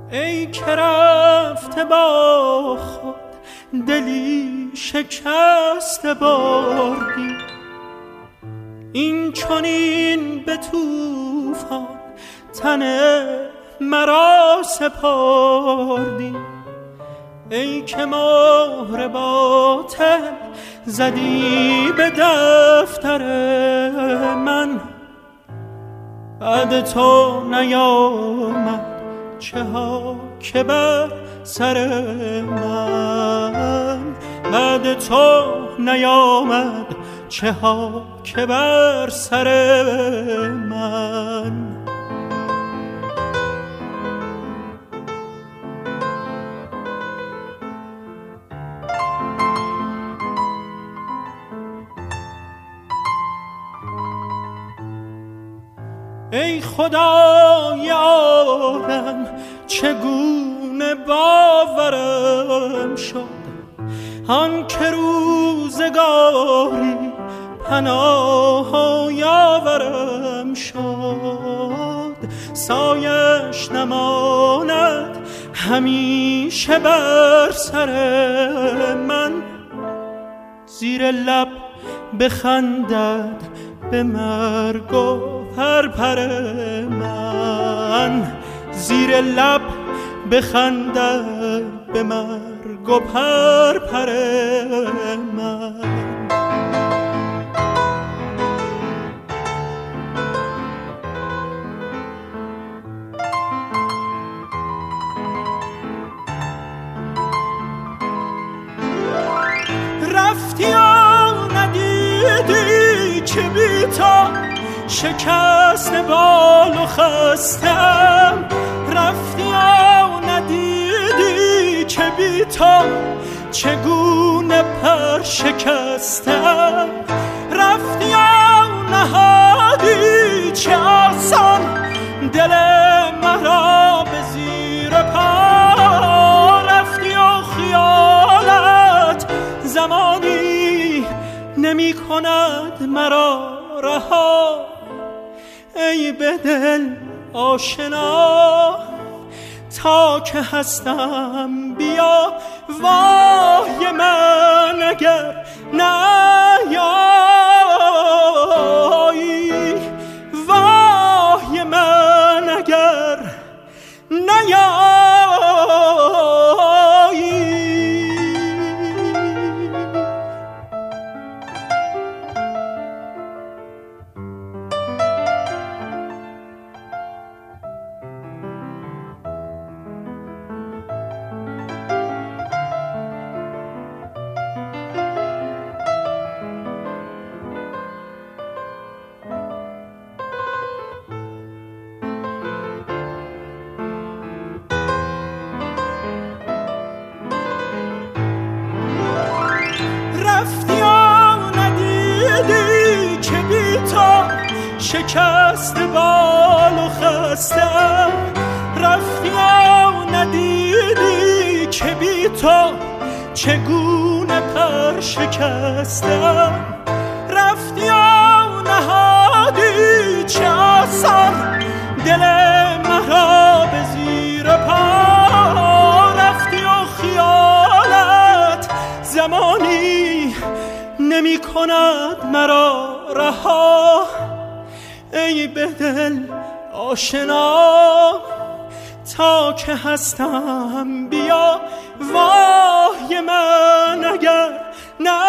ای که رفته با خود دلی شکست بردی، این چنین به طوفان تن مرا سپردی. ای که مهر باطل زدی به دفتر من، بعد تو نیامد چه ها که بر سر من، بعد تو نیامد چه ها که بر سر من. ای خدای عالم چگونه باورم شد، آن که روزگاری پناه و یاورم شد. سایش نماند همیشه بر سر من، زیر لب بخندد به مرگ و پرپر من، زیر لب بخندد به مرگ و پرپر من. رفتی و ندیدی که بی تو شکست بال و خستم، رفتی و ندیدی که بی تو چگونه پر شکستم، رفتی و نهادی چه آسان دل مرا به زیر پا، رفتی و خیالت زمانی نمی کند مرا رها. ای به دل آشنا تا که هستم بیا، وای من اگر نیایی، وای من اگر نیایی. شکست بال و خستم، رفتی و ندیدی که بی تو چگونه پر شکستم، رفتی و نهادی چه آسان دل مرا به زیر پا، رفتی و خیالت زمانی نمی کند مرا رها. ای به دل آشنا تا که هستم بیا، وای من اگر نه